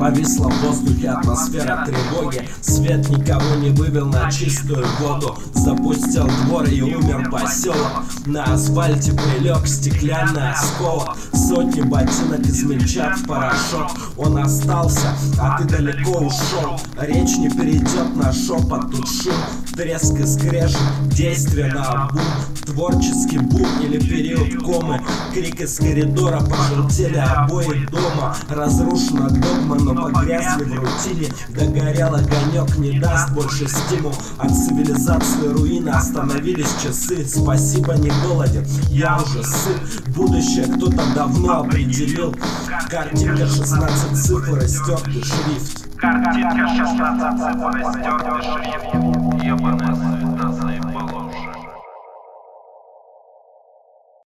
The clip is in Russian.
Повисла в воздухе атмосфера тревоги. Свет никого не вывел на чистую воду. Запустил двор и умер поселок. На асфальте прилег стеклянный осколок. Сотни ботинок измельчат в порошок. Он остался, а ты далеко ушел. Речь не перейдет на шепот, тут шум, треск и скрежет, действие наобум. Творческий бум или период комы. Крик из коридора, пожелтели обои дома. Разрушена догма, но погрязли в рутине. Догорел огонек, не даст больше стимул. От цивилизации руины остановились часы. Спасибо, не голоден, я уже сыт. Будущее кто-то давно определил. Картинка 16 цифр и стертый шрифт. Картинка 16 цифр и стертый шрифт. Ебаная.